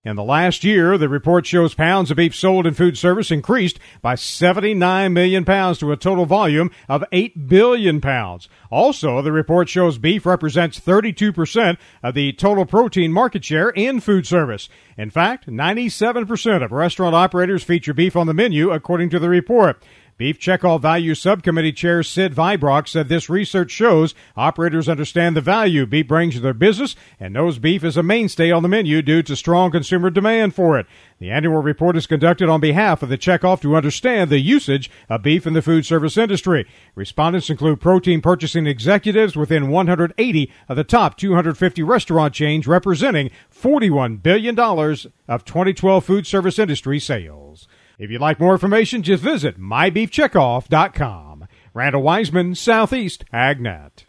In the last year, the report shows pounds of beef sold in food service increased by 79 million pounds to a total volume of 8 billion pounds. Also, the report shows beef represents 32% of the total protein market share in food service. In fact, 97% of restaurant operators feature beef on the menu, according to the report. Beef Checkoff Value Subcommittee Chair Sid Vibrock said this research shows operators understand the value beef brings to their business and knows beef is a mainstay on the menu due to strong consumer demand for it. The annual report is conducted on behalf of the Checkoff to understand the usage of beef in the food service industry. Respondents include protein purchasing executives within 180 of the top 250 restaurant chains, representing $41 billion of 2012 food service industry sales. If you'd like more information, just visit mybeefcheckoff.com. Randall Wiseman, Southeast AgNet.